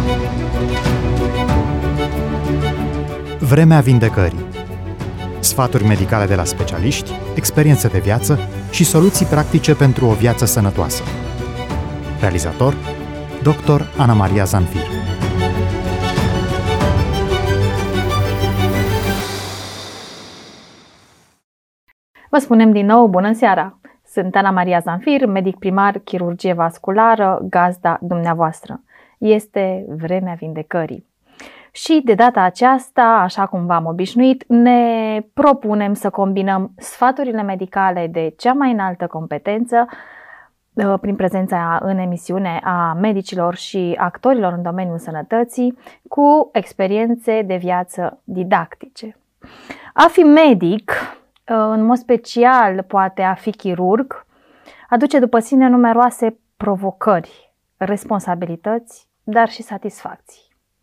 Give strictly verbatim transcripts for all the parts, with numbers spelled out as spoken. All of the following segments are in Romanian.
Vremea vindecării. Sfaturi medicale de la specialiști, experiențe de viață și soluții practice pentru o viață sănătoasă. Realizator: doctor Ana Maria Zanfir. Vă spunem din nou bună seara! Sunt Ana Maria Zanfir, medic primar, chirurgie vasculară, gazda dumneavoastră. Este vremea vindecării. Și de data aceasta, așa cum v-am obișnuit, ne propunem să combinăm sfaturile medicale de cea mai înaltă competență prin prezența în emisiune a medicilor și actorilor în domeniul sănătății cu experiențe de viață didactice. A fi medic, în mod special poate a fi chirurg, aduce după sine numeroase provocări, responsabilități, dar și satisfacții.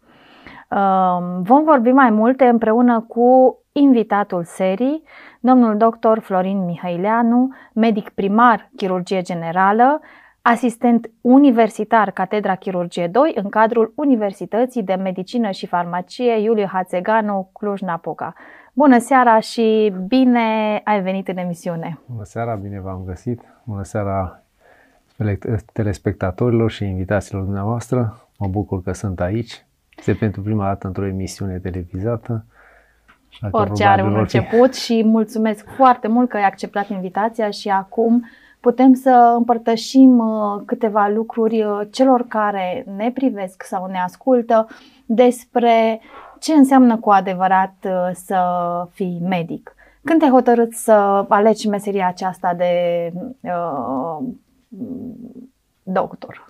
Vom vorbi mai multe împreună cu invitatul serii, domnul doctor Florin Mihăileanu, medic primar chirurgie generală, asistent universitar Catedra Chirurgie doi în cadrul Universității de Medicină și Farmacie Iuliu Hațeganu, Cluj-Napoca. Bună seara și bine ai venit în emisiune! Bună seara, bine v-am găsit! Bună seara telespectatorilor și invitațiilor dumneavoastră! Mă bucur că sunt aici. Este pentru prima dată într-o emisiune televizată. Orice are un început și mulțumesc foarte mult că ai acceptat invitația și acum putem să împărtășim câteva lucruri celor care ne privesc sau ne ascultă despre ce înseamnă cu adevărat să fii medic. Când te-ai hotărât să alegi meseria aceasta de uh, doctor?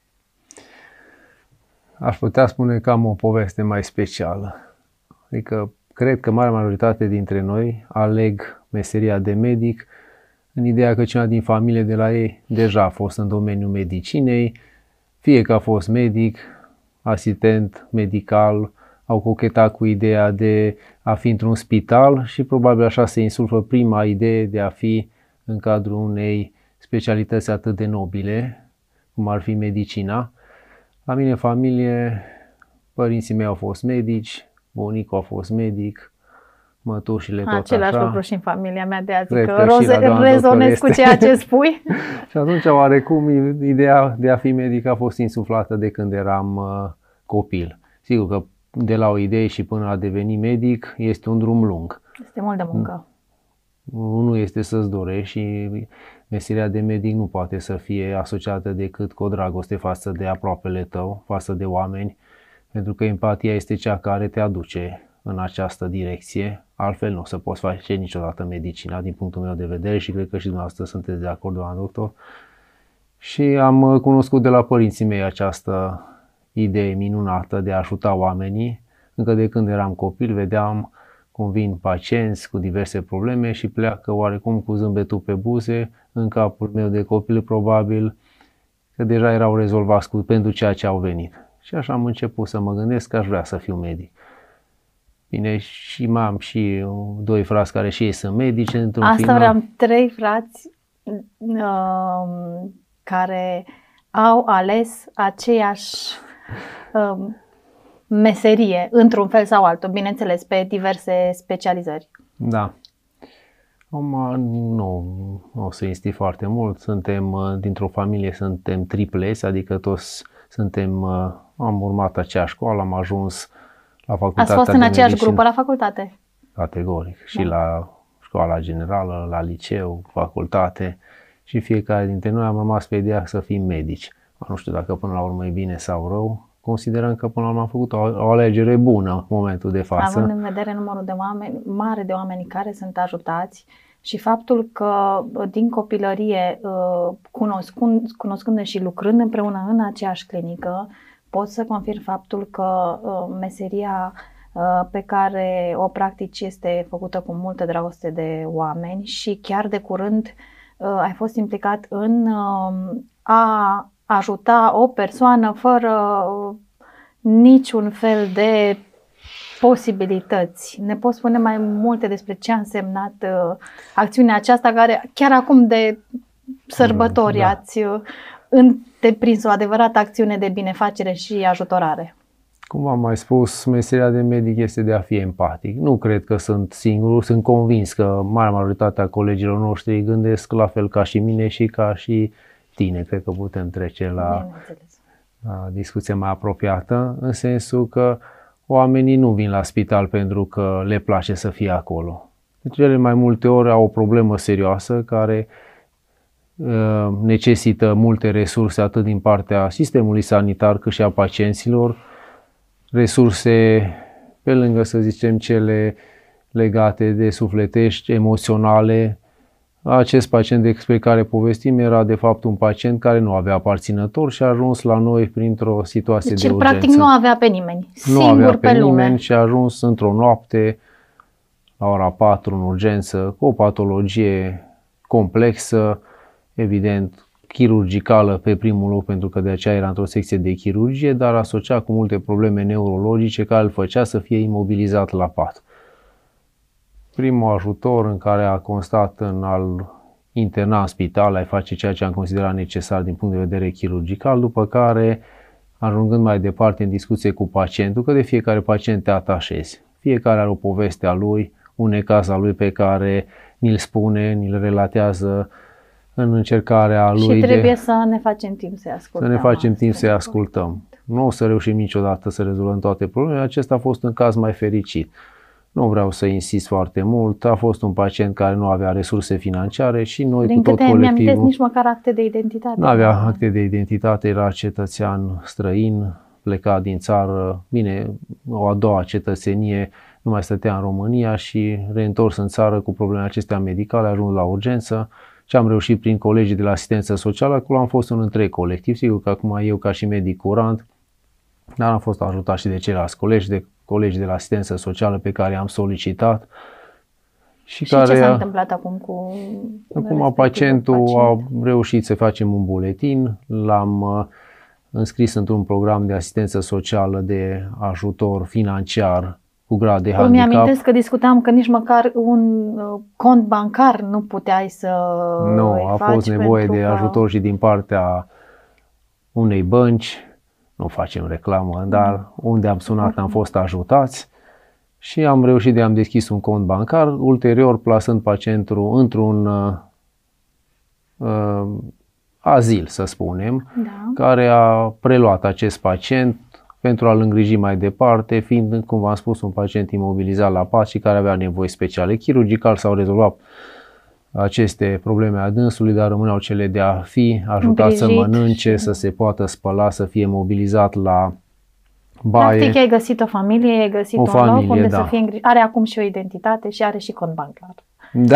Aș putea spune că am o poveste mai specială. Adică cred că marea majoritate dintre noi aleg meseria de medic în ideea că cineva din familie de la ei deja a fost în domeniul medicinei, fie că a fost medic, asistent medical, au cochetat cu ideea de a fi într-un spital și probabil așa se insuflă prima idee de a fi în cadrul unei specialități atât de nobile, cum ar fi medicina. La mine în familie, părinții mei au fost medici, bunicul a fost medic, mătușile tot același așa. lucru și în familia mea, de azi Cred că, că că rezonez cu ceea ce spui. Și atunci, oarecum, ideea de a fi medic a fost insuflată de când eram uh, copil. Sigur că de la o idee și până a deveni medic este un drum lung. Este mult de muncă. Unul este să-ți dorești și meseria de medic nu poate să fie asociată decât cu o dragoste față de aproapele tău, față de oameni, pentru că empatia este cea care te aduce în această direcție. Altfel nu o să poți face niciodată medicina, din punctul meu de vedere, și cred că și dumneavoastră sunteți de acord, doamna doctor. Și am cunoscut de la părinții mei această idee minunată de a ajuta oamenii. Încă de când eram copil vedeam cum vin pacienți cu diverse probleme și pleacă oarecum cu zâmbetul pe buze. În capul meu de copil probabil că deja erau rezolvați cu, pentru ceea ce au venit. Și așa am început să mă gândesc că aș vrea să fiu medic. Bine, și mai am și doi frați care și ei sunt medici. Într-un Asta final... vreau, trei frați uh, care au ales aceeași uh, meserie, într-un fel sau altul, bineînțeles, pe diverse specializări. Da. Acum nu, nu o să insti foarte mult. Suntem dintr-o familie, suntem triplesi, adică toți suntem, am urmat aceeași școală, am ajuns la facultatea. Ați fost în aceeași medicină, grupă la facultate? Categoric. Da. Și da. la școala generală, la liceu, facultate, și fiecare dintre noi am rămas pe ideea să fim medici. Nu știu dacă până la urmă e bine sau rău. Considerăm că până la urmă am făcut o, o alegere bună în momentul de față. Având în vedere numărul de oameni mare de oameni care sunt ajutați și faptul că din copilărie, cunoscând, cunoscându-ne și lucrând împreună în aceeași clinică, pot să confirm faptul că meseria pe care o practici este făcută cu multă dragoste de oameni și chiar de curând ai fost implicat în a ajuta o persoană fără niciun fel de posibilități. Ne poți spune mai multe despre ce a însemnat uh, acțiunea aceasta, care chiar acum de sărbători da. ați uh, întreprins o adevărată acțiune de binefacere și ajutorare? Cum am mai spus, meseria de medic este de a fi empatic. Nu cred că sunt singur, sunt convins că marea majoritatea colegilor noștri gândesc la fel ca și mine și ca și tine. Cred că putem trece la, la discuție mai apropiată, în sensul că oamenii nu vin la spital pentru că le place să fie acolo. De cele mai multe ori au o problemă serioasă care uh, necesită multe resurse atât din partea sistemului sanitar cât și a pacienților, resurse pe lângă, să zicem, cele legate de sufletești, emoționale. Acest pacient despre care povestim era de fapt un pacient care nu avea aparținător și a ajuns la noi printr-o situație deci, de urgență. Practic nu avea pe nimeni, nu singur avea pe, pe nimeni lume. Și a ajuns într-o noapte la ora patru în urgență cu o patologie complexă, evident chirurgicală pe primul loc pentru că de aceea era într-o secție de chirurgie, dar asociat cu multe probleme neurologice care îl făcea să fie imobilizat la pat. Primul ajutor în care a constat în al interna în spital, ai face ceea ce am considerat necesar din punct de vedere chirurgical, după care, ajungând mai departe în discuție cu pacientul, că de fiecare pacient te atașezi. Fiecare are o poveste a lui, un necaz al lui pe care ni-l spune, ni-l relatează în încercarea lui. Și trebuie de, să ne facem timp să-i ascultăm. Să ne facem timp să-i ascultăm. Nu o să reușim niciodată să rezolvăm toate problemele. Acesta a fost un caz mai fericit. Nu vreau să insist foarte mult. A fost un pacient care nu avea resurse financiare și noi Din cu tot câte colectivul... mi-amintesc, nici măcar acte de identitate. Nu avea acte de identitate, era cetățean străin, plecat din țară. Bine, o a doua cetățenie, nu mai stătea în România și reîntors în țară cu problemele acestea medicale, a ajuns la urgență. Și am reușit prin colegii de la asistență socială, acolo am fost un întreg colectiv, sigur că acum eu ca și medic curant, dar am fost ajutat și de ceilalți colegi, de colegi de la asistență socială pe care am solicitat. Și, și care ce s-a a, întâmplat acum cu Acum pacientul pacient? a reușit să facem un buletin, l-am uh, înscris într-un program de asistență socială de ajutor financiar cu grad de Eu handicap. mi-amintesc că discutam că nici măcar un uh, cont bancar nu puteai să Nu, îi a faci fost nevoie de că... ajutor și din partea unei bănci, nu facem reclamă, dar unde am sunat am fost ajutați și am reușit de am deschis un cont bancar, ulterior plasând pacientul într-un uh, uh, azil, să spunem, Da. care a preluat acest pacient pentru a-l îngriji mai departe, fiind, cum v-am spus, un pacient imobilizat la pat și care avea nevoi speciale. Chirurgical s-au rezolvat aceste probleme a dânsului, dar rămâneau cele de a fi ajutat Îngrijit să mănânce, și... să se poată spăla, să fie mobilizat la baie. Practic ai găsit o familie, ai găsit O un familie, loc unde da. să fie îngrijit. Are acum și o identitate și are și cont bancar. Da.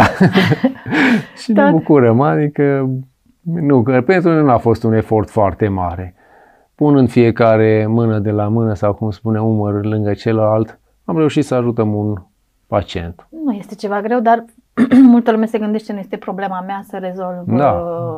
Și ne Tot. bucurăm, adică nu, că pentru noi nu a fost un efort foarte mare. Punând fiecare mână de la mână sau, cum spune, umăr lângă celălalt, am reușit să ajutăm un pacient. Nu este ceva greu, dar multă lume se gândește, nu este problema mea să rezolv Da.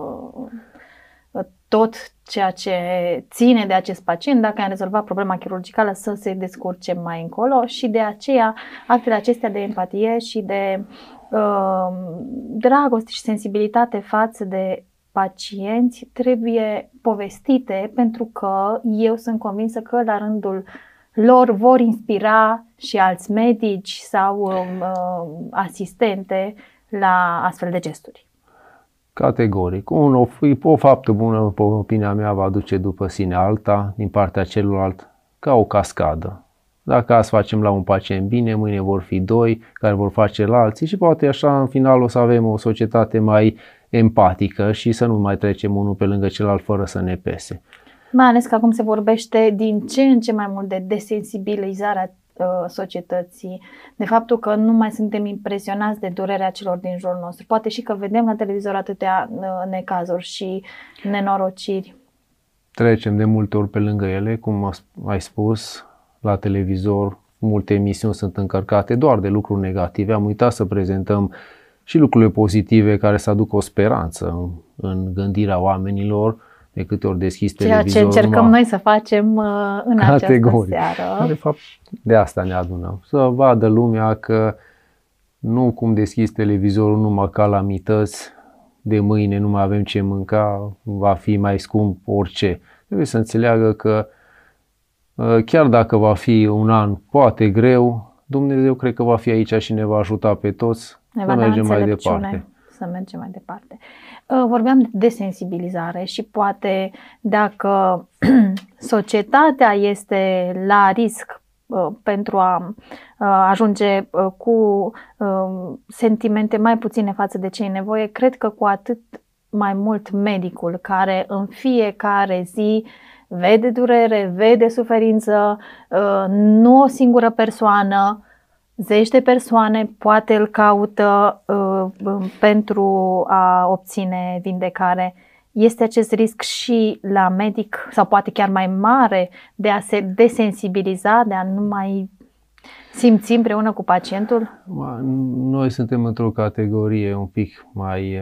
uh, tot ceea ce ține de acest pacient. Dacă am rezolvat problema chirurgicală, să se descurce mai încolo și de aceea actele acestea de empatie și de uh, dragoste și sensibilitate față de pacienți trebuie povestite, pentru că eu sunt convinsă că la rândul lor vor inspira și alți medici sau uh, asistente la astfel de gesturi. Categoric. Un, o, o faptă bună, pe opinia mea, va duce după sine alta, din partea celuilalt, ca o cascadă. Dacă azi facem la un pacient bine, mâine vor fi doi care vor face la alții și poate așa în final o să avem o societate mai empatică și să nu mai trecem unul pe lângă celălalt fără să ne pese. Mai ales că acum se vorbește din ce în ce mai mult de desensibilizarea uh, societății, de faptul că nu mai suntem impresionați de durerea celor din jurul nostru. Poate și că vedem la televizor atâtea uh, necazuri și nenorociri. Trecem de multe ori pe lângă ele, cum ai spus, la televizor multe emisiuni sunt încărcate doar de lucruri negative. Am uitat să prezentăm și lucrurile pozitive care să aducă o speranță în, în gândirea oamenilor. De câte ori deschis televizorul. Ceea ce încercăm noi să facem uh, în categoric. această seară. De fapt, de asta ne adunăm. Să vadă lumea că nu cum deschizi televizorul numai calamități, de mâine nu mai avem ce mânca, va fi mai scump orice. Trebuie să înțeleagă că Chiar dacă va fi un an poate greu, Dumnezeu cred că va fi aici și ne va ajuta pe toți ne să mergem mai departe. Să mergem mai departe. Vorbeam de desensibilizare și poate dacă societatea este la risc pentru a ajunge cu sentimente mai puține față de ce e nevoie, cred că cu atât mai mult medicul care în fiecare zi vede durere, vede suferință, nu o singură persoană, zeci de persoane, poate îl caută pentru a obține vindecare. Este acest risc și la medic sau poate chiar mai mare de a se desensibiliza, de a nu mai simți împreună cu pacientul? Noi suntem într-o categorie un pic mai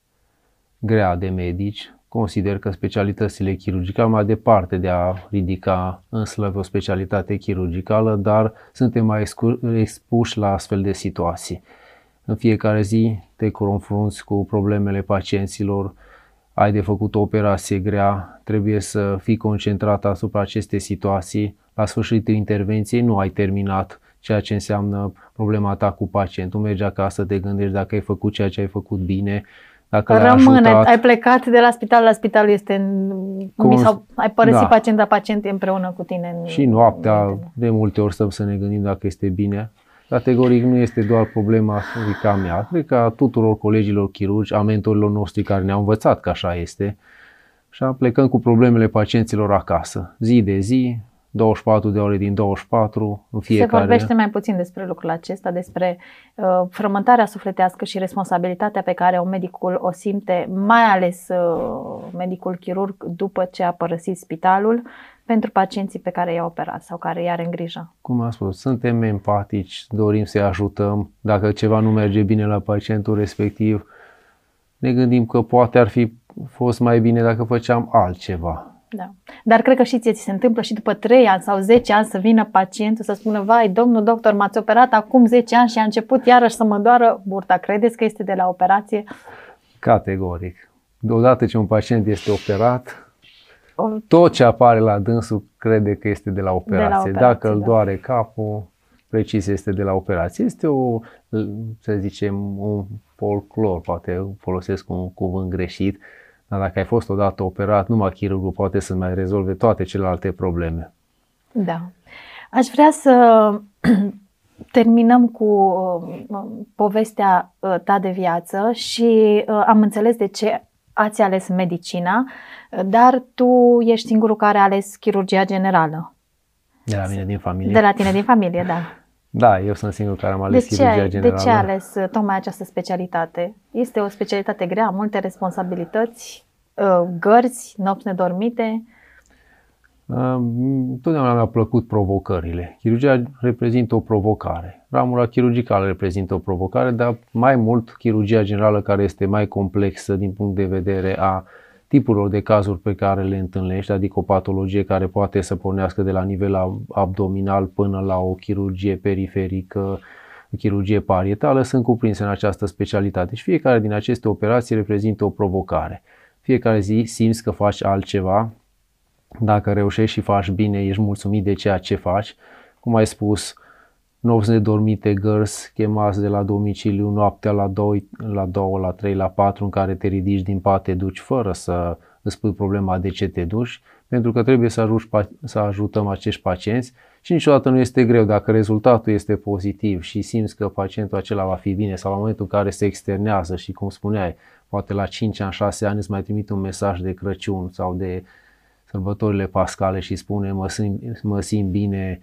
grea de medici. Consider că specialitățile chirurgicale, mai departe de a ridica în slăvă o specialitate chirurgicală, dar suntem mai expuși la astfel de situații. În fiecare zi te confrunți cu problemele pacienților, ai de făcut o operație grea, trebuie să fii concentrat asupra acestei situații. La sfârșitul intervenției nu ai terminat ceea ce înseamnă problema ta cu pacientul. Mergi acasă, te gândești dacă ai făcut ceea ce ai făcut bine, dacă rămâne, ai plecat de la spital la spital, este în, Cum, sau ai părăsit da. pacienta, pacientul împreună cu tine. În, și noaptea, de multe ori stăm să ne gândim dacă este bine. Categoric nu este doar problema a mea, cred că a tuturor colegilor chirurgi, a mentorilor noștri care ne-au învățat că așa este. Și plecăm cu problemele pacienților acasă, zi de zi, douăzeci și patru de ore din douăzeci și patru, în fiecare... Se vorbește mai puțin despre lucrul acesta, despre uh, frământarea sufletească și responsabilitatea pe care un medicul o simte, mai ales uh, medicul chirurg, după ce a părăsit spitalul, pentru pacienții pe care i-a operat sau care i-are în grijă. Cum am spus, suntem empatici, dorim să-i ajutăm. Dacă ceva nu merge bine la pacientul respectiv, ne gândim că poate ar fi fost mai bine dacă făceam altceva. Da. Dar cred că și ție ți se întâmplă și după trei ani sau zece ani să vină pacientul să spună: vai, domnul doctor, m-ați operat acum zece ani și a început iarăși să mă doară burta. Credeți că este de la operație? Categoric. Deodată ce un pacient este operat, o... tot ce apare la dânsul crede că este de la operație. De la operație Dacă îl doare da. capul, precis este de la operație. Este o, să zicem, un folclor, poate folosesc un cuvânt greșit, dar dacă ai fost odată operat, numai chirurgul poate să mai rezolve toate celelalte probleme. Da. Aș vrea să terminăm cu povestea ta de viață și am înțeles de ce ați ales medicina, dar tu ești singurul care a ales chirurgia generală. De la mine din familie? De la tine din familie, da. Da, eu sunt singurul care am ales chirurgia generală. De ce ai ales tocmai această specialitate? Este o specialitate grea, multe responsabilități, gărzi, nopți nedormite? Totdeauna mi-au plăcut provocările. Chirurgia reprezintă o provocare. Ramura chirurgicală reprezintă o provocare, dar mai mult chirurgia generală, care este mai complexă din punct de vedere a tipurilor de cazuri pe care le întâlnești, adică o patologie care poate să pornească de la nivel abdominal până la o chirurgie periferică, o chirurgie parietală, sunt cuprinse în această specialitate și fiecare din aceste operații reprezintă o provocare. Fiecare zi simți că faci altceva. Dacă reușești și faci bine, ești mulțumit de ceea ce faci. Cum ai spus, nopți nedormite, gărzi, chemați de la domiciliu, noaptea la doi, la doi, la trei, la patru, în care te ridici din pat, te duci fără să îți pui problema de ce te duci, pentru că trebuie să, ajuți, să ajutăm acești pacienți și niciodată nu este greu. Dacă rezultatul este pozitiv și simți că pacientul acela va fi bine, sau la momentul în care se externează și, cum spuneai, poate la cinci ani, șase ani îți mai trimite un mesaj de Crăciun sau de sărbătorile pascale și spune: mă simt, mă simt bine,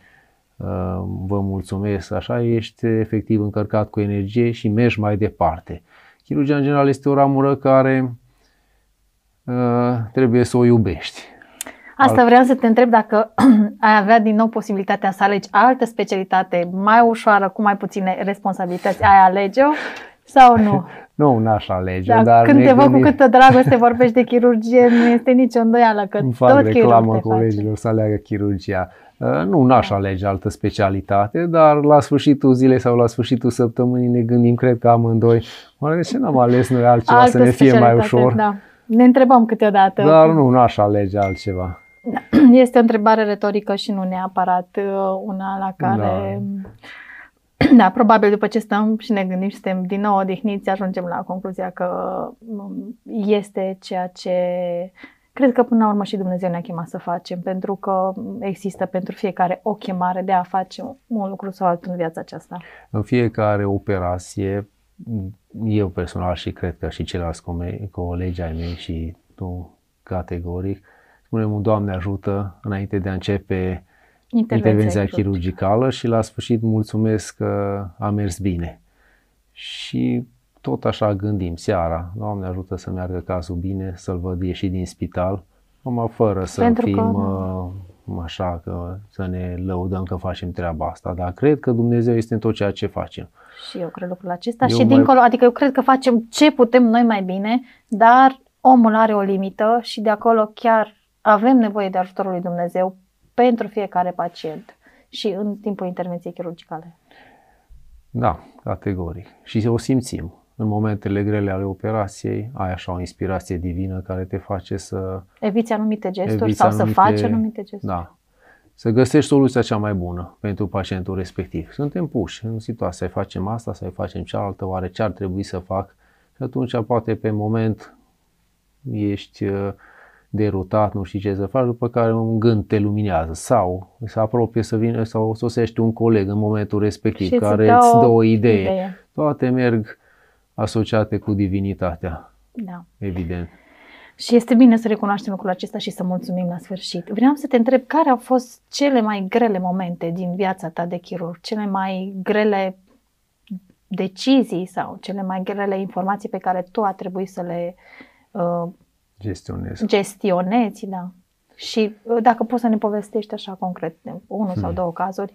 vă mulțumesc, așa ești efectiv încărcat cu energie și mergi mai departe. Chirurgia în general este o ramură care uh, trebuie să o iubești. Asta vreau să te întreb, dacă ai avea din nou posibilitatea să alegi altă specialitate mai ușoară, cu mai puține responsabilități, ai alege-o sau nu? Nu, n-aș alege. Da, dar când te văd cu câtă dragoste vorbești de chirurgie, nu este nicio îndoială că îmi tot fac reclamă colegilor să aleagă chirurgia. Nu, n-aș alege altă specialitate, dar la sfârșitul zilei sau la sfârșitul săptămânii ne gândim, cred că amândoi, oare de ce n-am ales noi altceva altă să ne fie mai ușor? Da. Ne întrebăm câteodată. Dar nu, n-aș alege altceva. Este o întrebare retorică și nu neapărat una la care... Da. Da, probabil după ce stăm și ne gândim și suntem din nou odihniți, ajungem la concluzia că este ceea ce cred că până la urmă și Dumnezeu ne-a chemat să facem, pentru că există pentru fiecare o chemare de a face un lucru sau altul în viața aceasta. În fiecare operație, eu personal și cred că și ceilalți colegi ai mei și tu categoric, spunem, Doamne ajută înainte de a începe intervenția, intervenția chirurgicală și la sfârșit mulțumesc că a mers bine. Și tot așa gândim seara, Doamne ajută să meargă cazul bine, să-l văd ieși din spital, numai fără să Pentru fim că... așa, că să ne lăudăm că facem treaba asta, dar cred că Dumnezeu este în tot ceea ce facem. Și eu cred lucrul acesta eu și mai... dincolo, adică eu cred că facem ce putem noi mai bine, dar omul are o limită și de acolo chiar avem nevoie de ajutorul lui Dumnezeu pentru fiecare pacient și în timpul intervenției chirurgicale. Da, categoric. Și o simțim. În momentele grele ale operației, ai așa o inspirație divină care te face să... Eviți anumite gesturi eviți sau anumite, să faci anumite gesturi. Da. Să găsești soluția cea mai bună pentru pacientul respectiv. Suntem puși în situația, să facem asta, să facem cealaltă, oare ce ar trebui să fac? Și atunci poate pe moment ești derutat, nu știi ce să faci, după care un gând te luminează sau se apropie să vină sau sosește un coleg în momentul respectiv și care îți dă o idee. idee. Toate merg asociate cu divinitatea, da. Evident. Și este bine să recunoaștem lucrul acesta și să mulțumim la sfârșit. Vreau să te întreb care au fost cele mai grele momente din viața ta de chirurg, cele mai grele decizii sau cele mai grele informații pe care tu a trebuit să le uh, gestionezi. gestionezi, da. Și uh, dacă poți să ne povestești așa concret, unul hmm. sau două cazuri.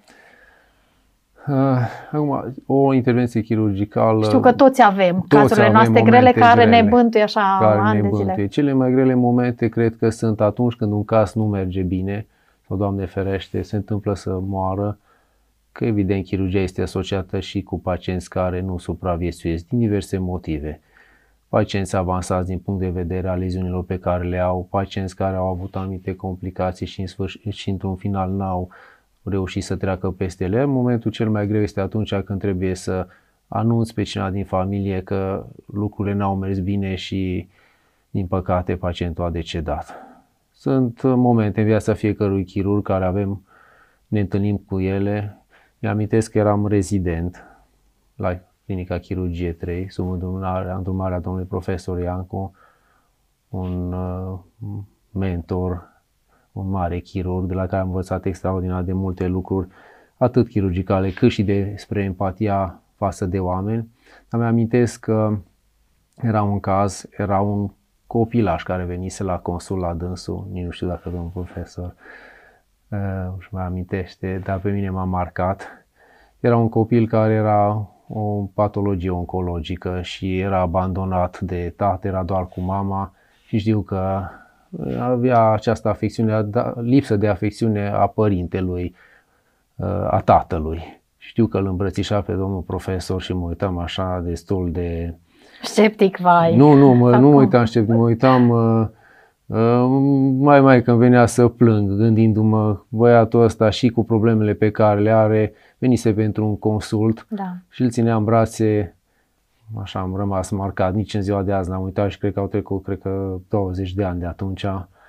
Uh, acum, o intervenție chirurgicală... Știu că toți avem toți cazurile avem noastre grele care grele, ne bântuie așa care ani ne de bântuie. Zile. Cele mai grele momente cred că sunt atunci când un caz nu merge bine sau, Doamne ferește, se întâmplă să moară, că evident chirurgia este asociată și cu pacienți care nu supraviețuiesc din diverse motive. Pacienți avansați din punct de vedere a leziunilor pe care le au, pacienți care au avut anumite complicații și, în sfârșit, și într-un final n-au reușit să treacă peste ele. Momentul cel mai greu este atunci când trebuie să anunți pe cineva din familie că lucrurile n-au mers bine și, din păcate, pacientul a decedat. Sunt momente în viața fiecărui chirurg care avem, ne întâlnim cu ele. Mi-amintesc că eram rezident la Clinica Chirurgie trei, sub îndrumarea, îndrumarea domnului profesor Iancu, un uh, mentor, un mare chirurg de la care am învățat extraordinar de multe lucruri, atât chirurgicale cât și despre empatia față de oameni. Dar mi-amintesc că era un caz, era un copilaș care venise la consul la dânsul, nici nu știu dacă domnul profesor uh, își mai amintește, dar pe mine m-a marcat. Era un copil care era o patologie oncologică și era abandonat de tată, era doar cu mama și știu că avea această afecțiune, lipsă de afecțiune a părintelui, a tatălui. Știu că îl îmbrățișa pe domnul profesor și mă uitam așa destul de... Sceptic, vai! Nu, nu, mă, nu mă uitam sceptic, mă uitam uh, uh, mai mai când venea să plâng, gândindu-mă, băiatul ăsta și cu problemele pe care le are, venise pentru un consult, da. Și îl țineam în brațe, așa am rămas marcat, nici în ziua de azi n-am uitat și cred că au trecut, cred că douăzeci de ani de atunci.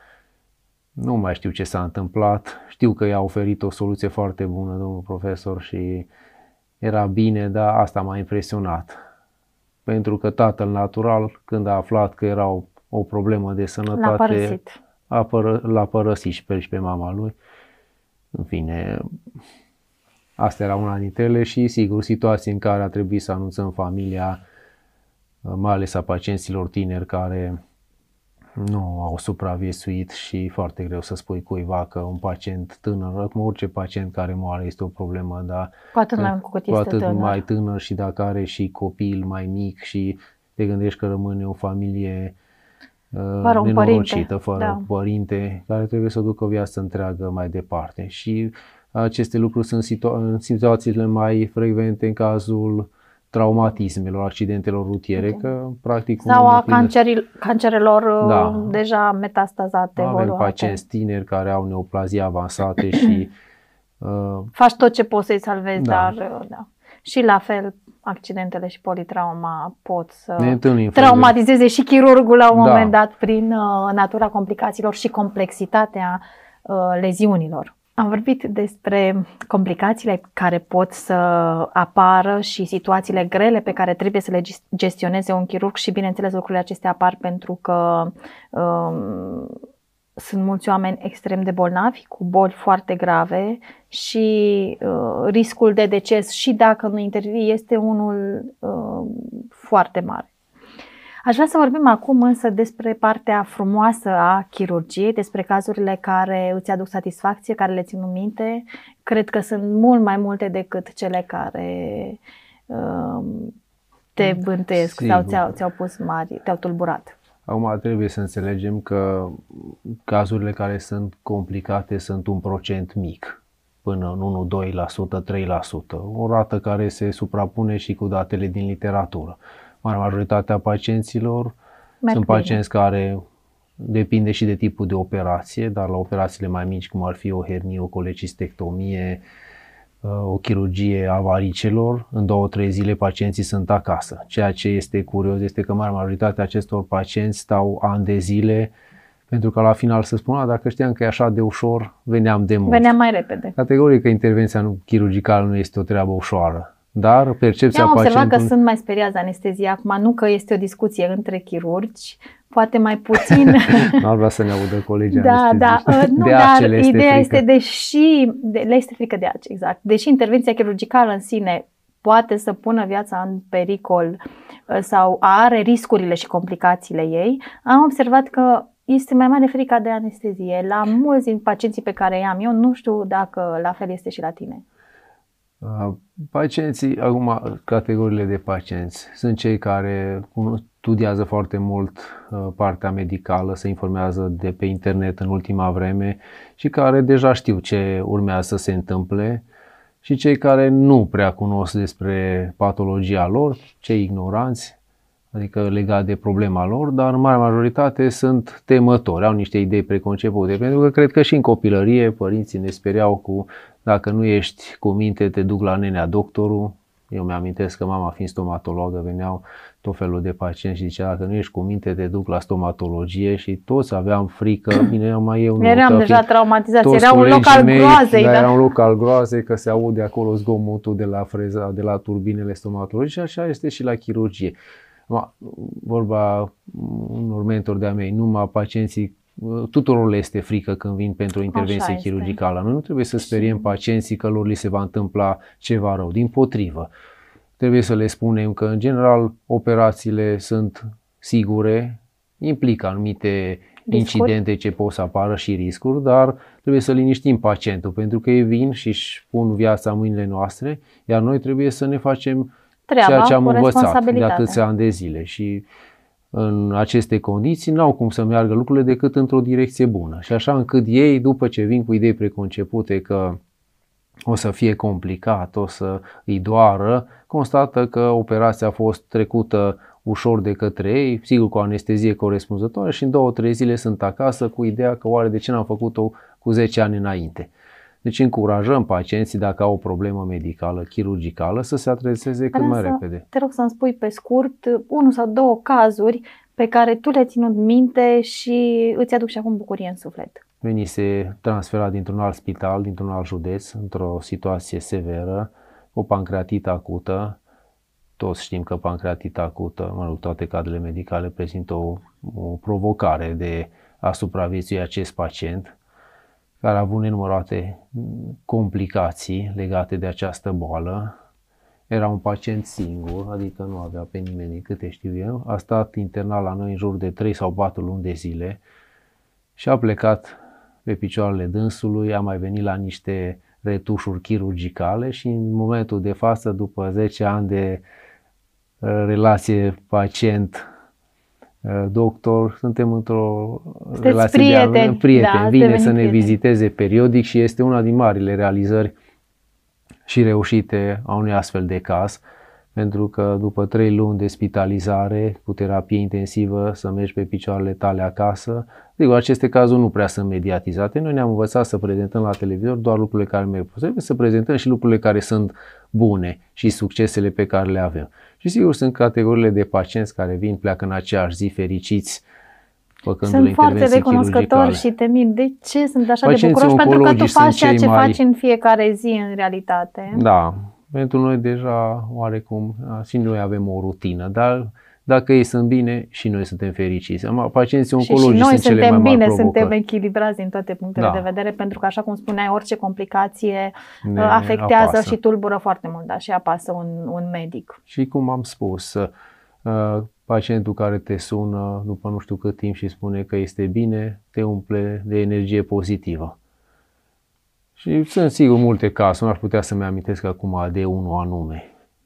Nu mai știu ce s-a întâmplat, știu că i-a oferit o soluție foarte bună domnul profesor și era bine, dar asta m-a impresionat. Pentru că tatăl natural, când a aflat că era o, o problemă de sănătate, l-a părăsit. A pără, l-a părăsit și pe, și pe mama lui. În fine, asta era una dintre ele și sigur situații în care a trebuit să anunțăm familia, mai ales a pacienților tineri care nu au supraviețuit și foarte greu să spui cuiva că un pacient tânăr, cum orice pacient care moare este o problemă, dar cu atât mai, cu cu atât tânăr. mai tânăr și dacă are și copil mai mic și te gândești că rămâne o familie fără un nenorocită, părinte. fără Da. un părinte care trebuie să ducă o viață întreagă mai departe. Și aceste lucruri sunt situa- în situațiile mai frecvente în cazul traumatismelor, accidentelor rutiere, okay. că practic... Sau a canceril, cancerelor da. deja metastazate. Avem evoluate. pacienți tineri care au neoplazie avansate și... Uh, Faci tot ce poți să-i salvezi, da. dar... Da. Și la fel, accidentele și politrauma pot să ne traumatizeze și chirurgul la un da. moment dat prin uh, natura complicațiilor și complexitatea uh, leziunilor. Am vorbit despre complicațiile care pot să apară și situațiile grele pe care trebuie să le gestioneze un chirurg și, bineînțeles, lucrurile acestea apar pentru că um, sunt mulți oameni extrem de bolnavi, cu boli foarte grave și uh, riscul de deces, și dacă nu intervii, este unul uh, foarte mare. Aș vrea să vorbim acum însă despre partea frumoasă a chirurgiei, despre cazurile care îți aduc satisfacție, care le țin în minte. Cred că sunt mult mai multe decât cele care uh, te bântuiesc sau ți-au, ți-au pus mari, te-au tulburat. Acum trebuie să înțelegem că cazurile care sunt complicate sunt un procent mic, până în unu, doi la sută, trei la sută, o rată care se suprapune și cu datele din literatură. Marea majoritatea pacienților Merg sunt bine. pacienți care depinde și de tipul de operație, dar la operațiile mai mici, cum ar fi o hernie, o colecistectomie, o chirurgie a varicelor, în două, trei zile pacienții sunt acasă. Ceea ce este curios este că marea majoritatea acestor pacienți stau ani de zile, pentru că la final se spună, dacă știam că e așa de ușor, veneam de mult. Veneam mai repede. Categoric că intervenția chirurgicală nu este o treabă ușoară. Dar percepția Eu am observat pacientului... că sunt mai speriați de anestezie acum, nu că este o discuție între chirurgi, poate mai puțin... Nu ar vrea să ne audă colegii da, anesteziști. Da, nu, de dar acele este ideea frică. este, deși de, le este frică de ace, exact. Deși intervenția chirurgicală în sine poate să pună viața în pericol sau are riscurile și complicațiile ei, am observat că este mai mare frica de anestezie. La mulți din pacienții pe care i-am eu, nu știu dacă la fel este și la tine. Pacienții, acum categoriile de pacienți, sunt cei care studiază foarte mult partea medicală, se informează de pe internet în ultima vreme și care deja știu ce urmează să se întâmple, și cei care nu prea cunosc despre patologia lor, cei ignoranți, adică legat de problema lor, dar în mare majoritate sunt temători, au niște idei preconcepute, pentru că cred că și în copilărie părinții ne speriau cu: dacă nu ești cu minte, te duc la nenea doctorul. Eu mi-amintesc că mama, fiind stomatologă, veneau tot felul de pacienți și zicea: dacă nu ești cu minte, te duc la stomatologie, și toți aveam frică. Bine, numai eu nu. Eram deja traumatizați, era un loc al groazei. Da, era un loc al groazei, că se aude acolo zgomotul de la freza, de la turbinele stomatologice, și așa este și la chirurgie. Vorba unor mentori de-a mei, numai pacienții, tuturor le este frică când vin pentru o intervenție chirurgicală. Noi nu trebuie să speriem pacienții că lor li se va întâmpla ceva rău. Dimpotrivă, trebuie să le spunem că, în general, operațiile sunt sigure, implică anumite riscuri, incidente ce pot să apară și riscuri, dar trebuie să liniștim pacientul, pentru că ei vin și își pun viața în mâinile noastre, iar noi trebuie să ne facem treaba, ceea ce am învățat de atâția ani de zile, și în aceste condiții n-au cum să meargă lucrurile decât într-o direcție bună. Și așa încât ei, după ce vin cu idei preconcepute că o să fie complicat, o să îi doară, constată că operația a fost trecută ușor de către ei, sigur cu anestezie corespunzătoare, și în două, trei zile sunt acasă cu ideea că oare de ce n-am făcut-o cu zece ani înainte. Deci încurajăm pacienții, dacă au o problemă medicală, chirurgicală, să se adreseze cât mai repede. Te rog să-mi spui pe scurt unul sau două cazuri pe care tu le-ai ținut minte și îți aduc și acum bucurie în suflet. Venise transferat dintr-un alt spital, dintr-un alt județ, într-o situație severă, o pancreatită acută. Toți știm că pancreatita acută, mă rog, toate cadrele medicale prezintă o, o provocare de a supraviețui acest pacient, care a avut nenumărate complicații legate de această boală. Era un pacient singur, adică nu avea pe nimeni, câte știu eu. A stat internat la noi în jur de trei sau patru luni de zile și a plecat pe picioarele dânsului, a mai venit la niște retușuri chirurgicale și în momentul de față, după zece ani de relație pacient doctor, suntem într-o Sunteți relație prieteni, de prieteni. Da, Vine să ne prieteni. viziteze periodic și este una din marile realizări și reușite a unui astfel de caz, pentru că după trei luni de spitalizare cu terapie intensivă să mergi pe picioarele tale acasă, sigur, aceste cazuri nu prea sunt mediatizate. Noi ne-am învățat să prezentăm la televizor doar lucrurile care merg. Trebuie să prezentăm și lucrurile care sunt bune și succesele pe care le avem. Și sigur, sunt categoriile de pacienți care vin, pleacă în aceeași zi fericiți, sunt foarte recunoscători și temiri. De ce sunt așa de bucuroși? Pentru că tu faci ceea ce mai... faci în fiecare zi în realitate. Da, pentru noi deja oarecum și noi avem o rutină, dar dacă ei sunt bine și noi suntem fericiți. Pacienții oncologici sunt cele mai mari provocări. Și noi suntem bine, suntem echilibrați din toate punctele da. de vedere, pentru că, așa cum spuneai, orice complicație ne afectează apasă. Și tulbură foarte mult, da, și apasă un, un medic. Și cum am spus, uh, pacientul care te sună după nu știu cât timp și spune că este bine, te umple de energie pozitivă. Și sunt sigur multe cazuri, nu aș putea să-mi amintesc acum de unul anume.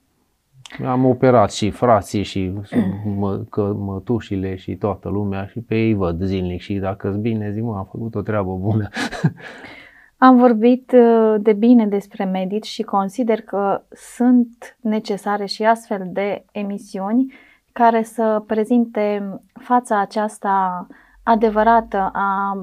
Am operat și frații și mă, că, mătușile și toată lumea și pe ei văd zilnic și dacă-s bine, zic, mă, am făcut o treabă bună. Am vorbit de bine despre medici și consider că sunt necesare și astfel de emisiuni care să prezinte fața aceasta adevărată a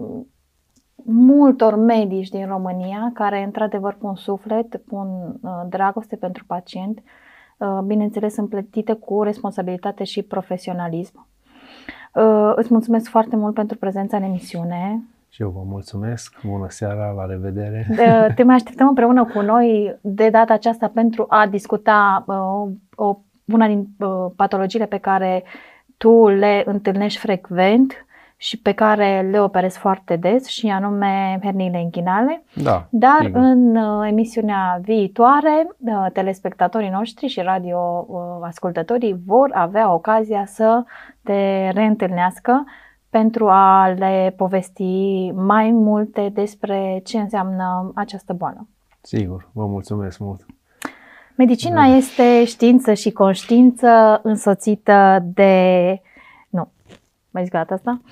multor medici din România care într-adevăr pun suflet, pun dragoste pentru pacient, bineînțeles împletite cu responsabilitate și profesionalism. Îți mulțumesc foarte mult pentru prezența în emisiune. Și eu vă mulțumesc. Bună seara, la revedere. Te mai așteptăm împreună cu noi de data aceasta pentru a discuta o, una din patologiile pe care tu le întâlnești frecvent și pe care le operezi foarte des, și anume herniile inghinale. Da, Dar sigur. În emisiunea viitoare, telespectatorii noștri și radioascultătorii vor avea ocazia să te reîntâlnească pentru a le povesti mai multe despre ce înseamnă această boală. Sigur, vă mulțumesc mult. Medicina da. este știință și conștiință însoțită de... Nu, mai zic data asta?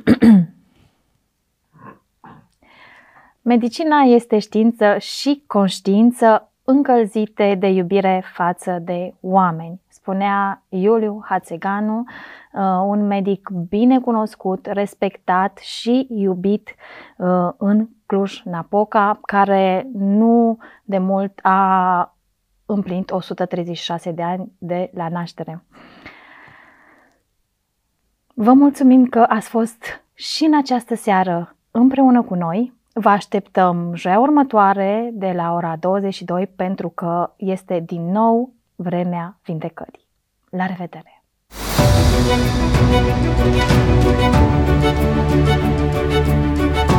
Medicina este știință și conștiință încălzite de iubire față de oameni, spunea Iuliu Hațeganu, un medic bine cunoscut, respectat și iubit în Cluj-Napoca, care nu de mult a împlinit o sută treizeci și șase de ani de la naștere. Vă mulțumim că ați fost și în această seară împreună cu noi. Vă așteptăm joia următoare de la ora douăzeci și două pentru că este din nou vremea vindecării. La revedere! Thank you.